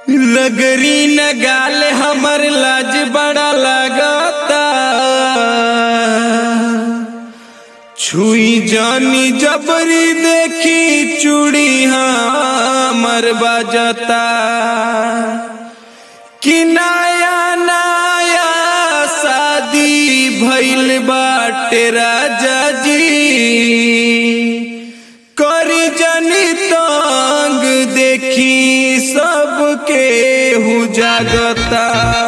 लगरी न गाल हमर लाज बड़ा लगता। छुई जानी जबरी देखी चूड़ी हमर बजता। कि नया नया शादी भइल बाटे राजा जी, करी जनी तंग देखी सबके हु जागता।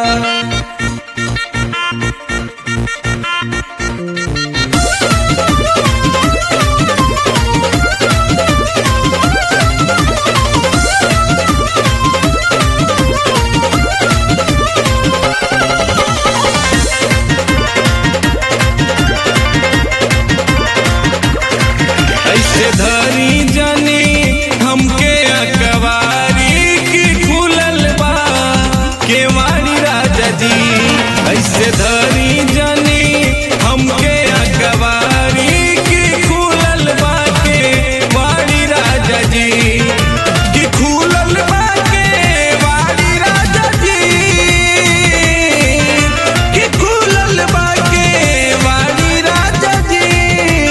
ऐसे धरी जनी हमके अकवारी की खुलल बा केवाड़ी राजा जी। ऐसे धरी जनी हमके अकवारी की खुलल बा केवाड़ी राजा जी। कि खुलल बा केवाड़ी राजा जी, कि खुलल बा केवाड़ी राजा जी।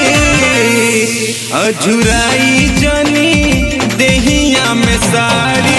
अझुराई जनी देहिया में साड़ी